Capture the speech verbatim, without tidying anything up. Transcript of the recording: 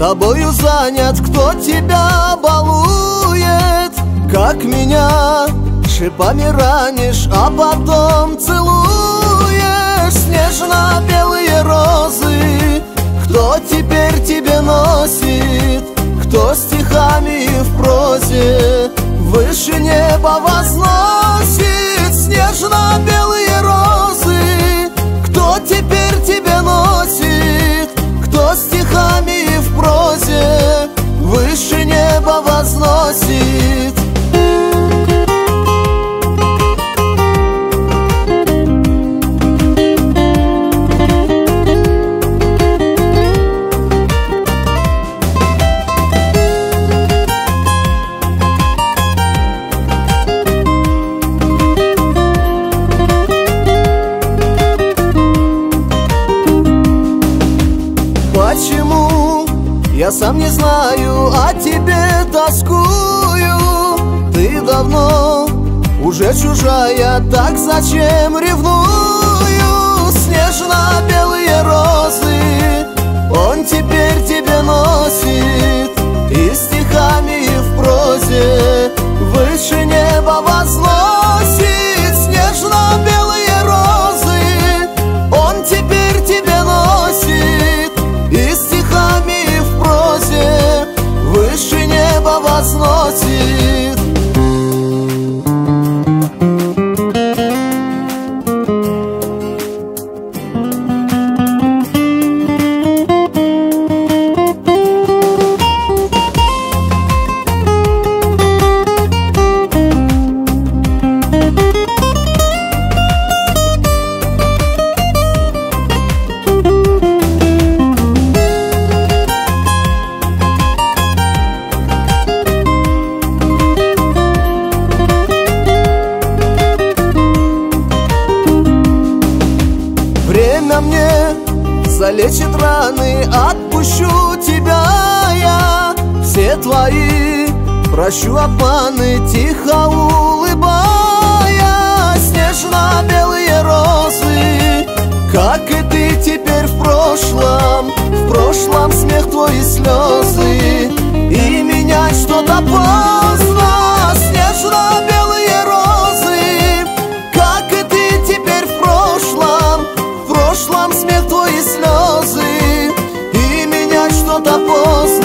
тобою занят, кто тебя балует, как меня шипами ранишь, а потом целуешь. Снежно-белые розы кто теперь тебе носит, кто стихами и в прозе выше неба возносит? Снежно-белые розы кто теперь тебе носит, кто стихами и в прозе выше неба возносит? Почему? Я сам не знаю, о тебе тоскую. Ты давно уже чужая, так зачем ревную? Снежно-белые розы он теперь тебе носит, и стихами, и в прозе выше неба возносит. Снежно-белые розы он теперь тебе носит, и стихами, и в прозе выше неба возносит. Время мне залечит раны, отпущу тебя я. Все твои прощу обманы, тихо улыбаясь. Снежно-белые розы, как и ты теперь в прошлом, в прошлом смех твой и слезы, и менять что-то поздно. Снежно-белые розы, как и ты теперь в прошлом, в прошлом смех твой и слезы, и менять что-то поздно.